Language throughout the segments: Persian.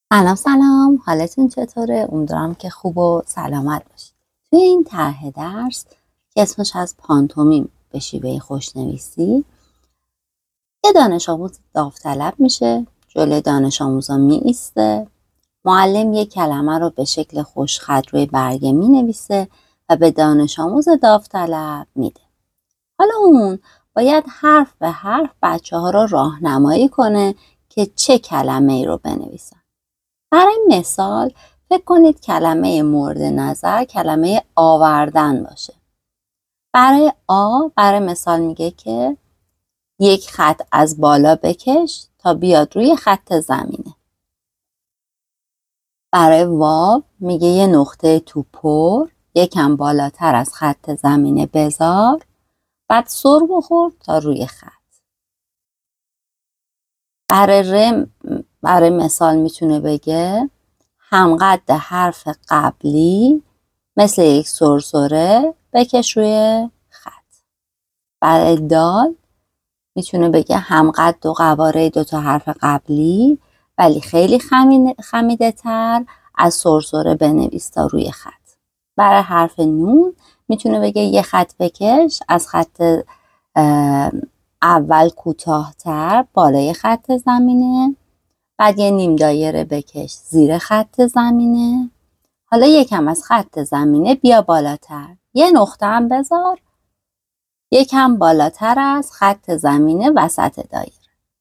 سلام، حالتون چطوره؟ امیدوارم که خوب و سلامت باشید. توی این طرح درس که اسمش از پانتومیم به شیوه خوشنویسی، یه دانش آموز داوطلب میشه، جلوی دانش آموزا می ایسته، معلم یه کلمه رو به شکل خوشخط روی برگه می نویسه و به دانش آموز داوطلب میده. حالا اون باید حرف به حرف بچه ها رو راهنمایی کنه که چه کلمه ای رو بنویسن. برای مثال فکر کنید کلمه مورد نظر کلمه آوردن باشه. برای مثال میگه که یک خط از بالا بکش تا بیاد روی خط زمینه. برای واو میگه یه نقطه تو پر یکم بالاتر از خط زمینه بذار، بعد سر بخور تا روی خط. برای مثال میتونه بگه همقد حرف قبلی مثل یک سرسره بکش روی خط. برای دال میتونه بگه همقد و قواره دوتا حرف قبلی ولی خیلی خمیده تر از سرسره بنویس تا روی خط. برای حرف نون میتونه بگه یه خط بکش از خط اول کوتاه‌تر بالای خط زمینه، بعد یه نیم دایره بکش زیر خط زمینه، حالا یکم از خط زمینه بیا بالاتر، یه نقطه هم بذار یکم بالاتر از خط زمینه وسط دایره.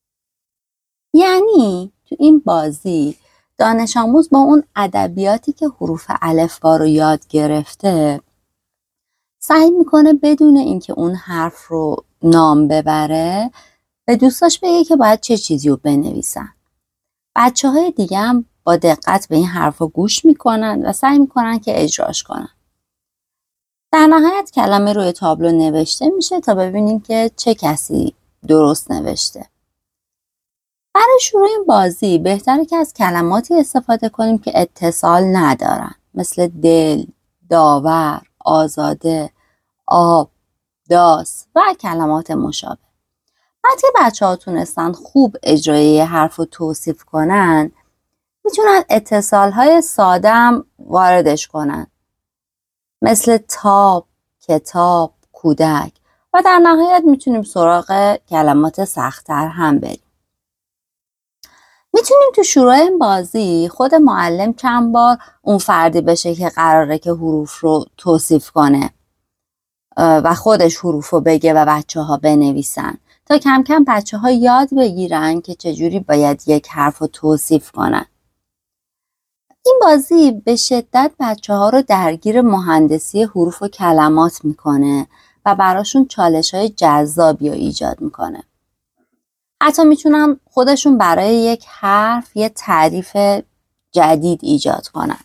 یعنی تو این بازی دانش آموز با اون ادبیاتی که حروف الفبا رو یاد گرفته سعی میکنه بدون اینکه اون حرف رو نام ببره به دوستاش بگه که باید چه چیزی رو بنویسن. بچه های دیگه هم با دقت به این حرف رو گوش میکنن و سعی میکنن که اجراش کنن. در نهایت کلمه روی تابلو نوشته میشه تا ببینیم که چه کسی درست نوشته. برای شروع این بازی بهتره که از کلماتی استفاده کنیم که اتصال ندارن، مثل دل، داور، آزاده، آب، داس و کلمات مشابه. وقتی بچه ها تونستن خوب اجرای حرف رو توصیف کنن، میتونن اتصال های ساده هم واردش کنن، مثل تاب، کتاب، کودک، و در نهایت میتونیم سراغ کلمات سخت‌تر هم بریم. میتونیم تو شروع این بازی خود معلم چند بار اون فردی بشه که قراره که حروف رو توصیف کنه و خودش حروف رو بگه و بچه ها بنویسن تا کم کم بچه ها یاد بگیرن که چجوری باید یک حرف رو توصیف کنن. این بازی به شدت بچه ها رو درگیر مهندسی حروف و کلمات میکنه و براشون چالش های جذابی رو ایجاد میکنه. حتی میتونن خودشون برای یک حرف یه تعریف جدید ایجاد کنن.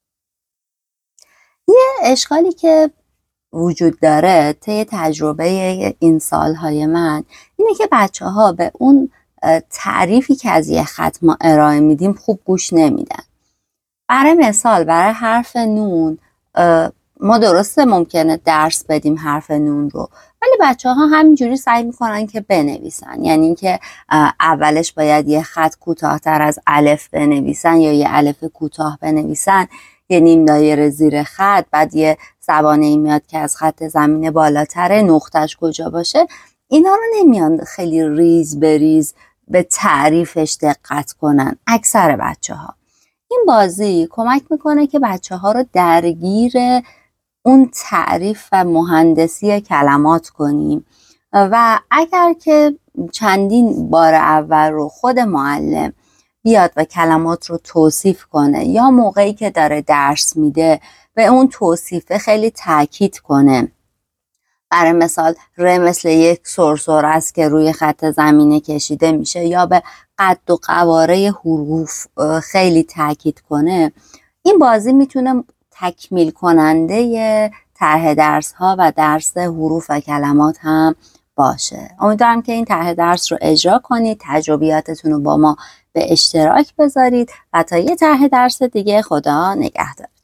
یه اشکالی که وجود داره طی تجربه این سالهای من اینه که بچه ها به اون تعریفی که از یه خط ما ارائه میدیم خوب گوش نمیدن. برای مثال برای حرف نون ما درسته ممکنه درس بدیم حرف نون رو، ولی بچه ها همینجوری سعی میکنن که بنویسن. یعنی اینکه اولش باید یه خط کوتاه‌تر از الف بنویسن یا یه الف کوتاه بنویسن، یه نیم دایره زیر خط، بعد یه زبانه ای میاد که از خط زمینه بالاتره، نقطش کجا باشه. اینا رو نمیان خیلی ریز بریز به تعریفش دقت کنن اکثر بچه ها. این بازی کمک میکنه که بچه ها رو درگیر اون تعریف و مهندسی کلمات کنیم و اگر که چندین بار اول رو خود معلم بیاد و کلمات رو توصیف کنه یا موقعی که داره درس میده به اون توصیفه خیلی تاکید کنه، برای مثال ر مثل یک سرسره است که روی خط زمینه کشیده میشه، یا به قد و قواره حروف خیلی تاکید کنه، این بازی میتونه تکمیل کننده طرح درس ها و درس حروف و کلمات هم باشه. امیدوارم که این طرح درس رو اجرا کنید، تجربیاتتون رو با ما به اشتراک بذارید و تا یه طرح درس دیگه خدا نگهدار.